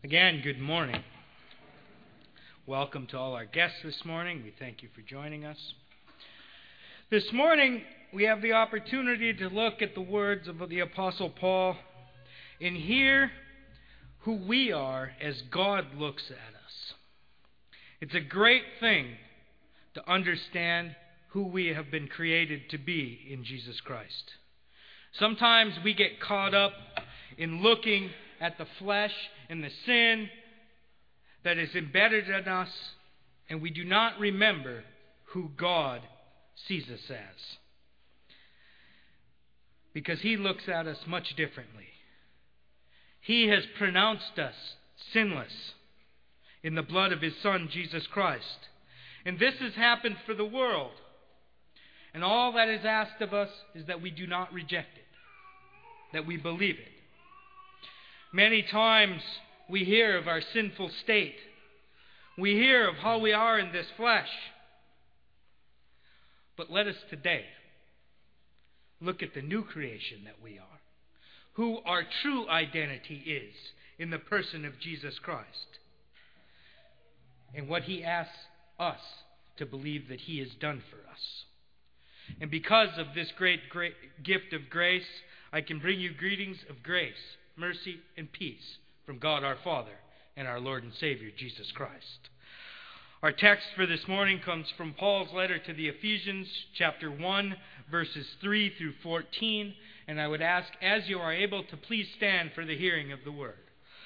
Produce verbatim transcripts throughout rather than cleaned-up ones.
Again, good morning. Welcome to all our guests this morning. We thank you for joining us. This morning, we have the opportunity to look at the words of the Apostle Paul and hear who we are as God looks at us. It's a great thing to understand who we have been created to be in Jesus Christ. Sometimes we get caught up in looking at the flesh and the sin that is embedded in us, and we do not remember who God sees us as. Because He looks at us much differently. He has pronounced us sinless in the blood of His Son, Jesus Christ. And this has happened for the world. And all that is asked of us is that we do not reject it, that we believe it. Many times we hear of our sinful state. We hear of how we are in this flesh. But let us today look at the new creation that we are, who our true identity is in the person of Jesus Christ, and what He asks us to believe that He has done for us. And because of this great, great gift of grace, I can bring you greetings of grace, mercy, and peace from God our Father and our Lord and Savior, Jesus Christ. Our text for this morning comes from Paul's letter to the Ephesians, chapter one, verses three through fourteen. And I would ask, as you are able, to please stand for the hearing of the word.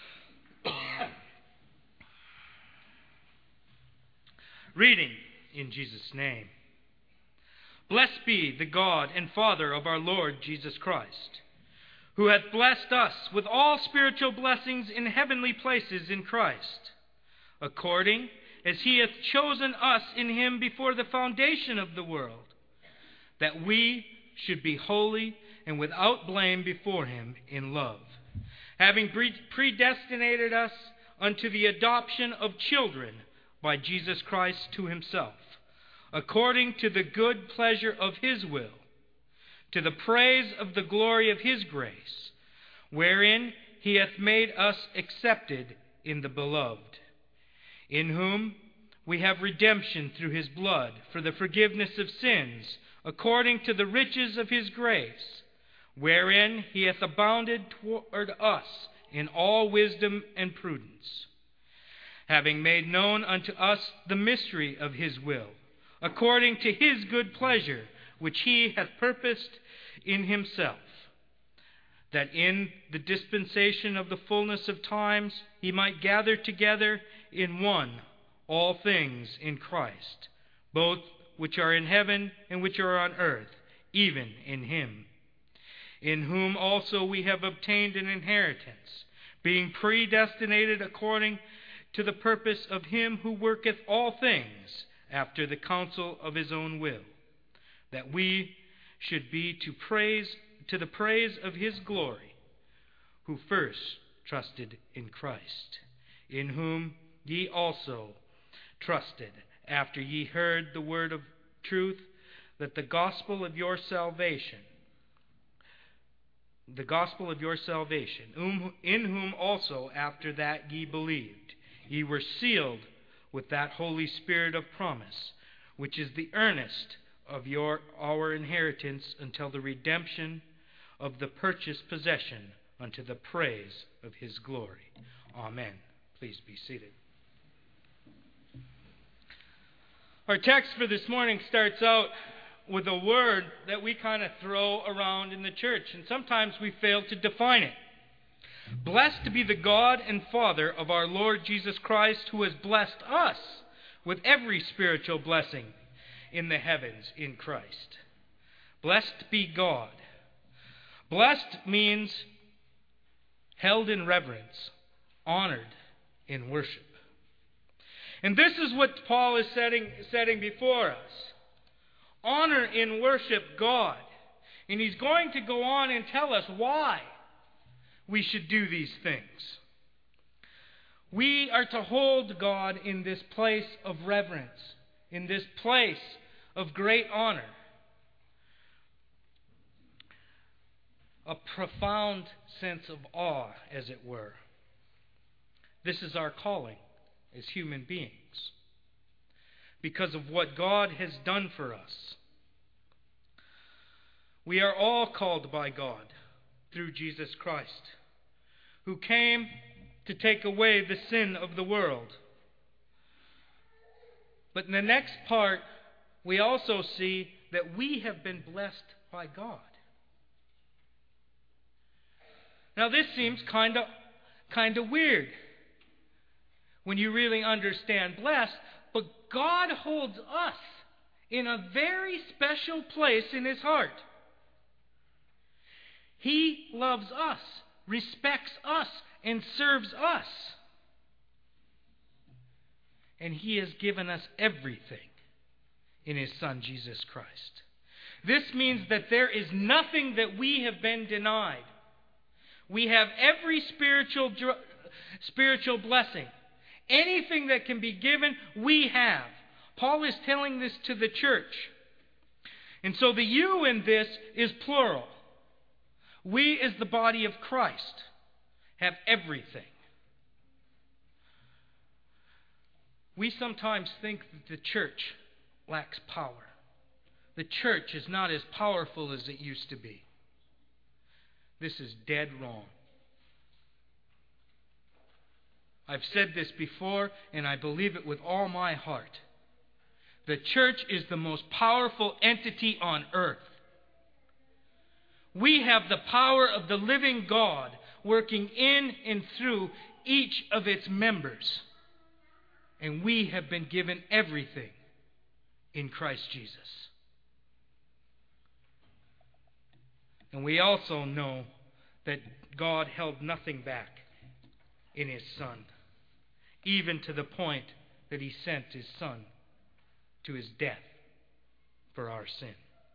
Reading in Jesus' name. Blessed be the God and Father of our Lord Jesus Christ, who hath blessed us with all spiritual blessings in heavenly places in Christ, according as He hath chosen us in Him before the foundation of the world, that we should be holy and without blame before Him in love, having predestinated us unto the adoption of children by Jesus Christ to Himself, according to the good pleasure of His will, to the praise of the glory of His grace, wherein He hath made us accepted in the Beloved, in whom we have redemption through His blood, for the forgiveness of sins, according to the riches of His grace, wherein He hath abounded toward us in all wisdom and prudence, having made known unto us the mystery of His will, according to His good pleasure, which He hath purposed in Himself, that in the dispensation of the fullness of times He might gather together in one all things in Christ, both which are in heaven and which are on earth, even in Him, in whom also we have obtained an inheritance, being predestinated according to the purpose of Him who worketh all things after the counsel of His own will, that we should be to praise to the praise of His glory, who first trusted in Christ, in whom ye also trusted, after ye heard the word of truth, that the gospel of your salvation, the gospel of your salvation, in whom also after that ye believed, ye were sealed with that Holy Spirit of promise, which is the earnest of your our inheritance until the redemption of the purchased possession unto the praise of His glory. Amen. Please be seated. Our text for this morning starts out with a word that we kind of throw around in the church, and sometimes we fail to define it. Blessed be the God and Father of our Lord Jesus Christ, who has blessed us with every spiritual blessing in the heavens in Christ. Blessed be God. Blessed means held in reverence, honored in worship. And this is what Paul is setting, setting before us. Honor in worship God. And he's going to go on and tell us why we should do these things. We are to hold God in this place of reverence, in this place of great honor. A profound sense of awe, as it were. This is our calling as human beings, because of what God has done for us. We are all called by God through Jesus Christ, who came to take away the sin of the world. But in the next part, we also see that we have been blessed by God. Now this seems kind of kind of weird when you really understand blessed, but God holds us in a very special place in His heart. He loves us, respects us, and serves us. And He has given us everything in His Son, Jesus Christ. This means that there is nothing that we have been denied. We have every spiritual, spiritual blessing. Anything that can be given, we have. Paul is telling this to the church. And so the you in this is plural. We, as the body of Christ, have everything. We sometimes think that the church lacks power. The church is not as powerful as it used to be. This is dead wrong. I've said this before, and I believe it with all my heart. The church is the most powerful entity on earth. We have the power of the living God working in and through each of its members. And we have been given everything in Christ Jesus. And we also know that God held nothing back in His Son, even to the point that He sent His Son to His death for our sin.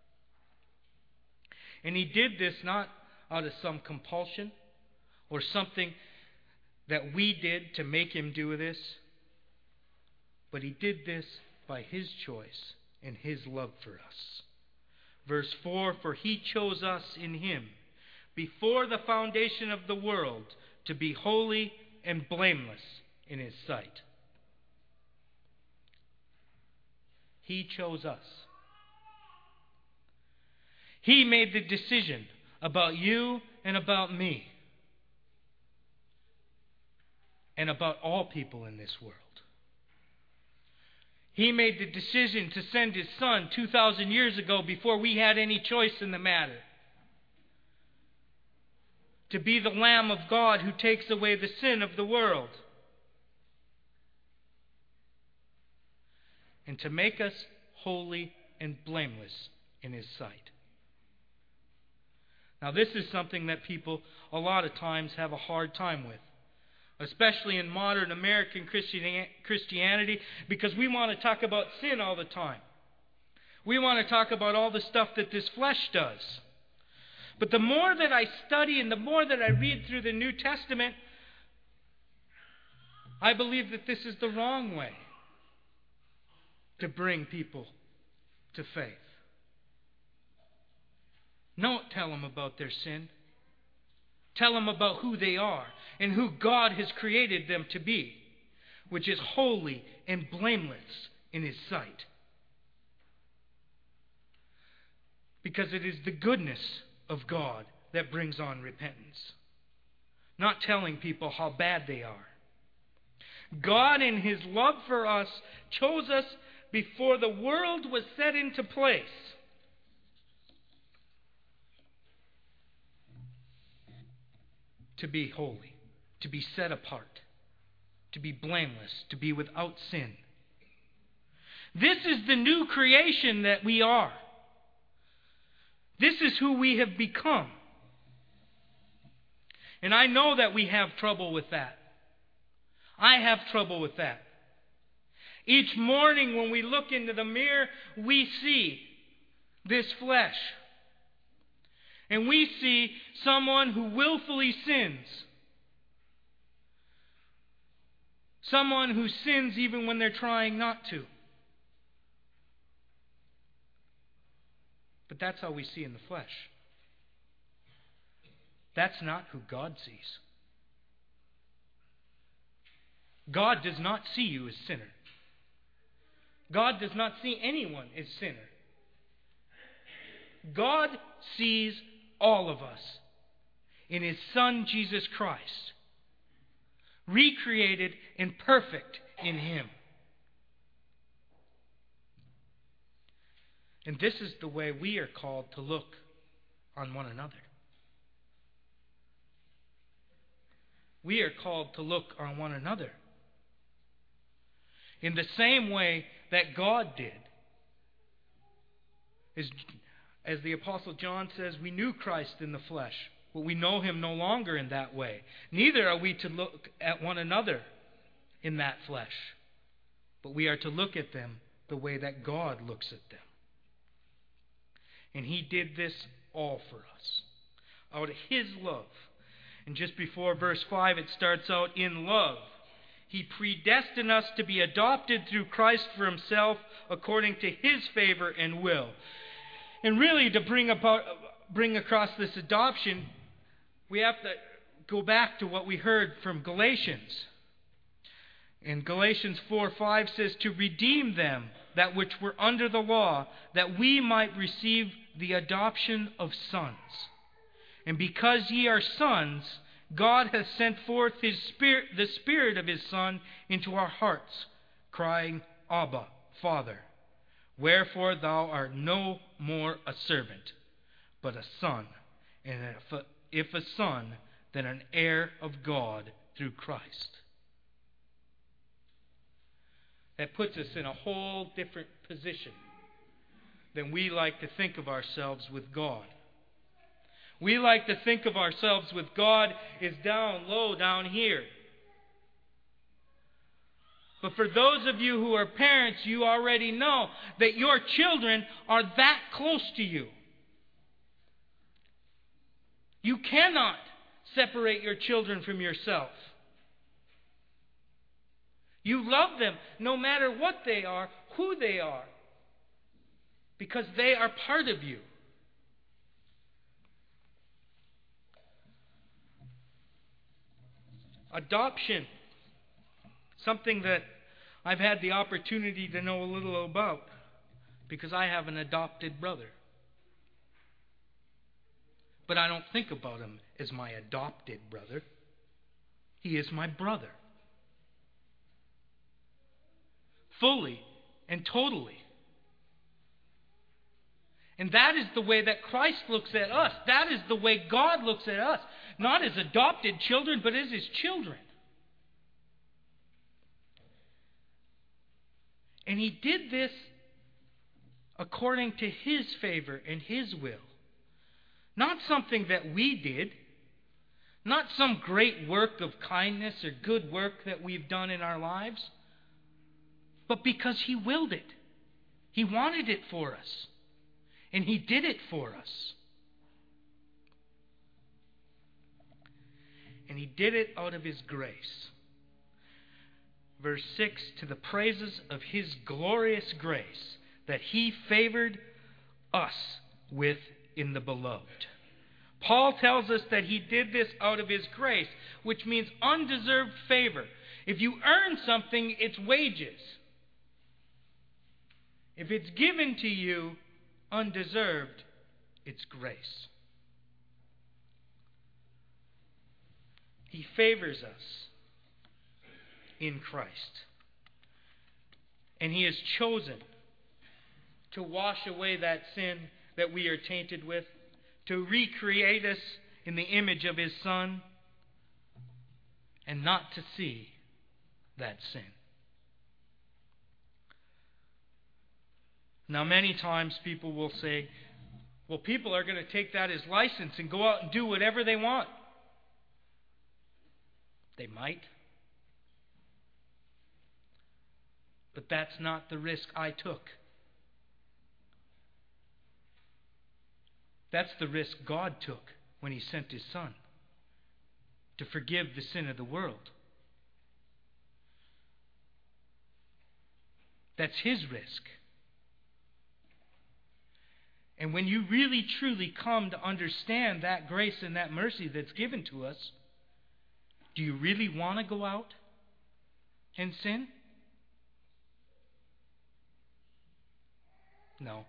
And He did this not out of some compulsion or something that we did to make Him do this, but He did this by His choice and His love for us. Verse four, for He chose us in Him before the foundation of the world to be holy and blameless in His sight. He chose us. He made the decision about you and about me and about all people in this world. He made the decision to send His Son two thousand years ago before we had any choice in the matter, to be the Lamb of God who takes away the sin of the world, and to make us holy and blameless in His sight. Now this is something that people a lot of times have a hard time with, especially in modern American Christianity, because we want to talk about sin all the time. We want to talk about all the stuff that this flesh does. But the more that I study and the more that I read through the New Testament, I believe that this is the wrong way to bring people to faith. Don't tell them about their sin. Tell them about who they are and who God has created them to be, which is holy and blameless in His sight. Because it is the goodness of God that brings on repentance, not telling people how bad they are. God, in His love for us, chose us before the world was set into place. To be holy, to be set apart, to be blameless, to be without sin. This is the new creation that we are. This is who we have become. And I know that we have trouble with that. I have trouble with that. Each morning when we look into the mirror, we see this flesh. And we see someone who willfully sins. Someone who sins even when they're trying not to. But that's how we see in the flesh. That's not who God sees. God does not see you as sinner. God does not see anyone as sinner. God sees all of us in His Son, Jesus Christ, recreated and perfect in Him. And this is the way we are called to look on one another. We are called to look on one another in the same way that God did. As, as the Apostle John says, we knew Christ in the flesh, but we know Him no longer in that way. Neither are we to look at one another in that flesh, but we are to look at them the way that God looks at them. And He did this all for us, out of His love. And just before verse five, it starts out, in love He predestined us to be adopted through Christ for Himself, according to His favor and will. And really, to bring about, bring across this adoption, we have to go back to what we heard from Galatians. And Galatians four five says, to redeem them that which were under the law, that we might receive the adoption of sons. And because ye are sons, God hath sent forth His Spirit, the Spirit of His Son, into our hearts, crying, Abba, Father. Wherefore thou art no more a servant, but a son. And if a, if a son, then an heir of God through Christ. That puts us in a whole different position than we like to think of ourselves with God. We like to think of ourselves with God as down low down here. But for those of you who are parents, you already know that your children are that close to you. You cannot separate your children from yourself. You love them no matter what they are, who they are, because they are part of you. Adoption, something that I've had the opportunity to know a little about because I have an adopted brother. But I don't think about him as my adopted brother. He is my brother. Fully and totally. And that is the way that Christ looks at us. That is the way God looks at us. Not as adopted children, but as His children. And He did this according to His favor and His will. Not something that we did. Not some great work of kindness or good work that we've done in our lives. But because He willed it. He wanted it for us. And He did it for us. And He did it out of His grace. Verse six, to the praises of His glorious grace that He favored us with in the beloved. Paul tells us that he did this out of his grace, which means undeserved favor. If you earn something, it's wages. If it's given to you undeserved, it's grace. He favors us in Christ. And He has chosen to wash away that sin that we are tainted with, to recreate us in the image of His Son, and not to see that sin. Now, many times people will say, well, people are going to take that as license and go out and do whatever they want. They might. But that's not the risk I took. That's the risk God took when He sent His Son to forgive the sin of the world. That's His risk. And when you really truly come to understand that grace and that mercy that's given to us, do you really want to go out in sin? No.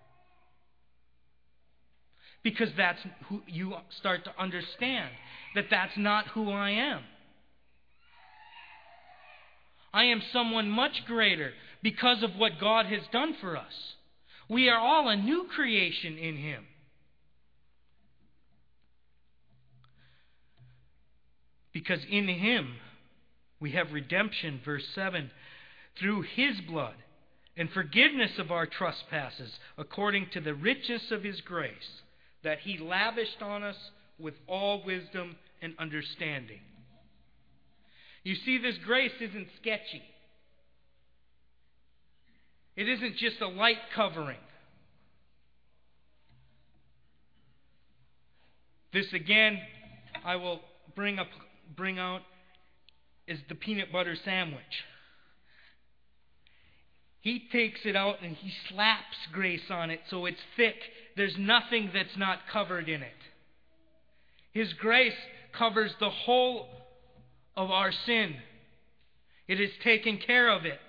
Because that's who you start to understand that that's not who I am. I am someone much greater because of what God has done for us. We are all a new creation in Him. Because in Him we have redemption, verse seven, through His blood, and forgiveness of our trespasses, according to the richness of His grace, that He lavished on us with all wisdom and understanding. You see, this grace isn't sketchy. It isn't just a light covering. This again, I will bring up, bring out, is the peanut butter sandwich. He takes it out and he slaps grace on it so it's thick. There's nothing that's not covered in it. His grace covers the whole of our sin. It has taken care of it.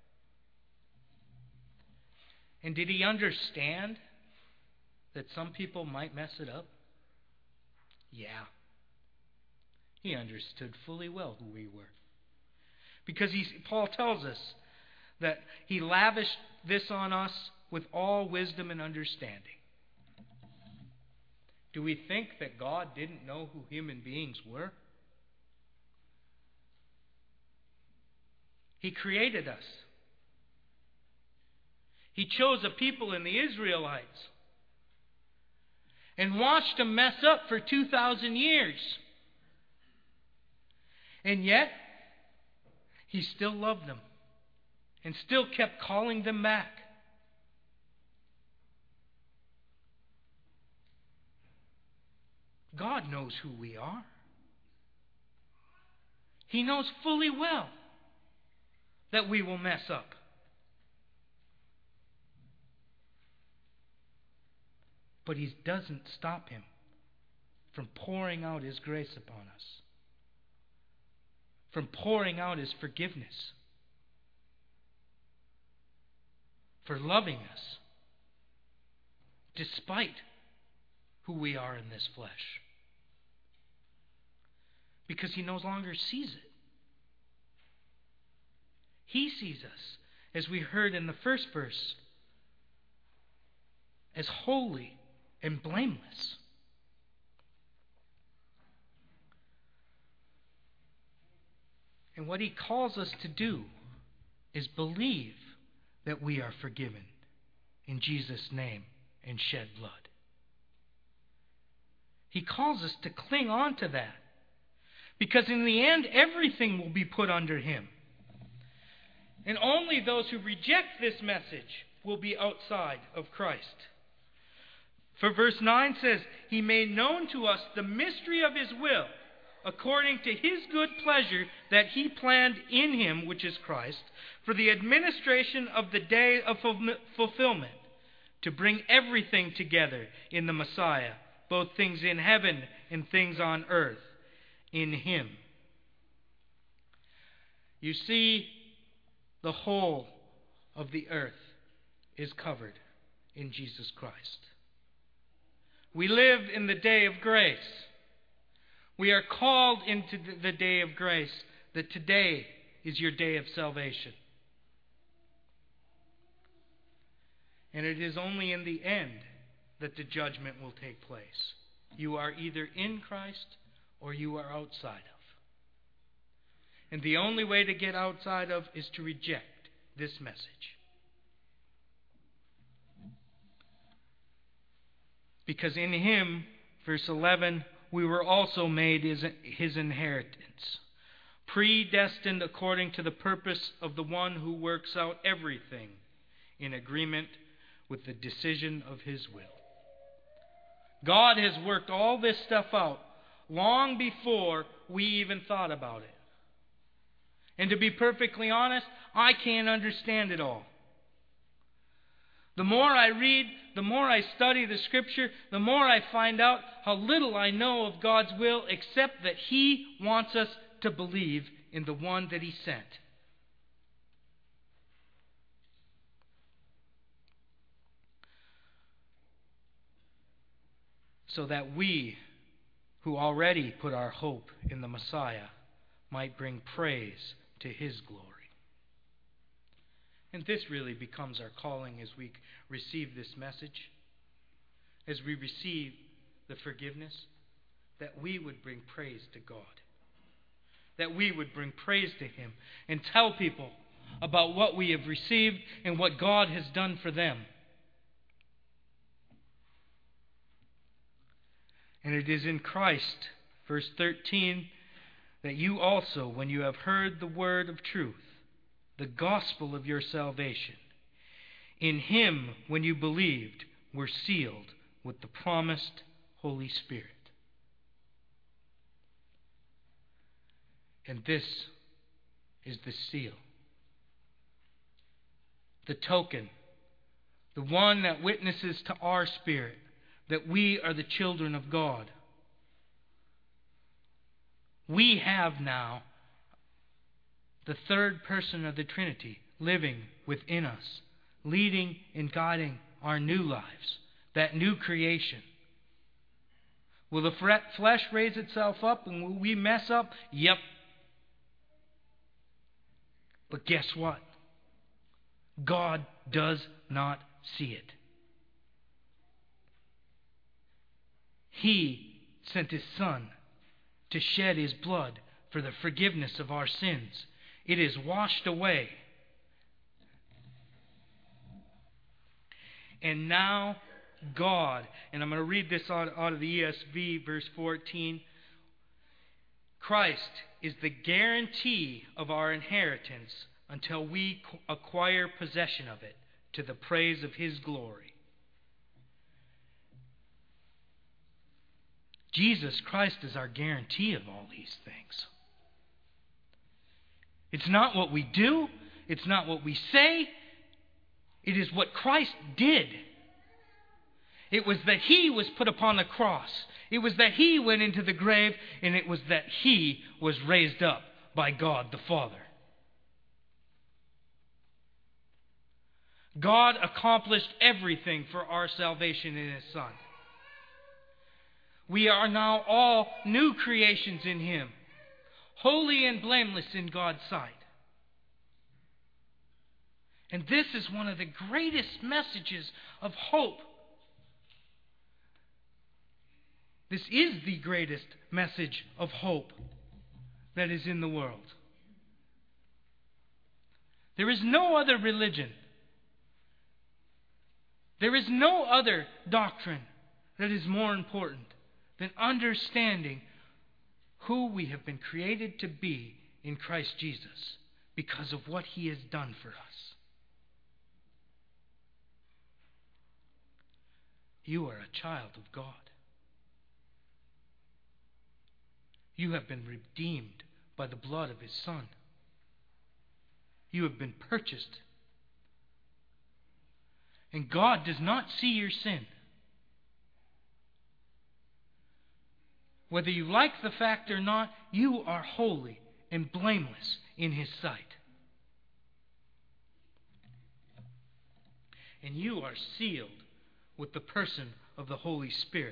And did He understand that some people might mess it up? Yeah. He understood fully well who we were. Because he, Paul tells us that He lavished this on us with all wisdom and understanding. Do we think that God didn't know who human beings were? He created us. He chose a people in the Israelites and watched them mess up for two thousand years. And yet, He still loved them and still kept calling them back. God knows who we are. He knows fully well that we will mess up. But He doesn't stop Him from pouring out His grace upon us, from pouring out His forgiveness, for loving us despite who we are in this flesh. Because He no longer sees it. He sees us, as we heard in the first verse, as holy and blameless. And what He calls us to do is believe that we are forgiven in Jesus' name and shed blood. He calls us to cling on to that. Because in the end, everything will be put under Him. And only those who reject this message will be outside of Christ. For verse nine says, He made known to us the mystery of His will, according to His good pleasure that He planned in Him, which is Christ, for the administration of the day of fulfillment, to bring everything together in the Messiah, both things in heaven and things on earth, in Him. You see, the whole of the earth is covered in Jesus Christ. We live in the day of grace. We are called into the day of grace, that today is your day of salvation. And it is only in the end that the judgment will take place. You are either in Christ or you are outside of. And the only way to get outside of is to reject this message. Because in Him, verse eleven, we were also made His, his inheritance, predestined according to the purpose of the one who works out everything in agreement with the decision of His will. God has worked all this stuff out long before we even thought about it. And to be perfectly honest, I can't understand it all. The more I read, the more I study the Scripture, the more I find out how little I know of God's will, except that He wants us to believe in the one that He sent. so that we, who already put our hope in the Messiah, might bring praise to His glory. And this really becomes our calling as we receive this message, as we receive the forgiveness, that we would bring praise to God, that we would bring praise to Him and tell people about what we have received and what God has done for them. And it is in Christ, verse thirteen, that you also, when you have heard the word of truth, the gospel of your salvation, in Him, when you believed, were sealed with the promised Holy Spirit. And this is the seal, the token, the one that witnesses to our spirit that we are the children of God. We have now the third person of the Trinity living within us, leading and guiding our new lives, that new creation. Will the flesh raise itself up and will we mess up? Yep. But guess what? God does not see it. He sent His Son to shed His blood for the forgiveness of our sins. It is washed away. And now God, and I'm going to read this out, out of the E S V, verse fourteen. Christ is the guarantee of our inheritance until we acquire possession of it, to the praise of His glory. Jesus Christ is our guarantee of all these things. It's not what we do. It's not what we say. It is what Christ did. It was that He was put upon the cross. It was that He went into the grave. And it was that He was raised up by God the Father. God accomplished everything for our salvation in His Son. We are now all new creations in Him, holy and blameless in God's sight. And this is one of the greatest messages of hope. This is the greatest message of hope that is in the world. There is no other religion. There is no other doctrine that is more important than understanding who we have been created to be in Christ Jesus because of what He has done for us. You are a child of God. You have been redeemed by the blood of His Son. You have been purchased. And God does not see your sin. Whether you like the fact or not, you are holy and blameless in His sight. And you are sealed with the person of the Holy Spirit.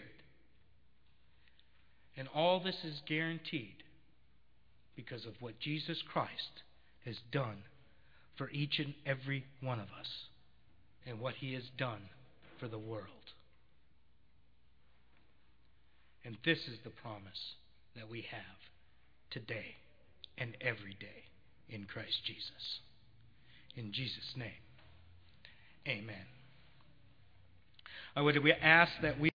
And all this is guaranteed because of what Jesus Christ has done for each and every one of us and what He has done for the world. And this is the promise that we have today and every day in Christ Jesus. In Jesus' name, amen. I would ask that we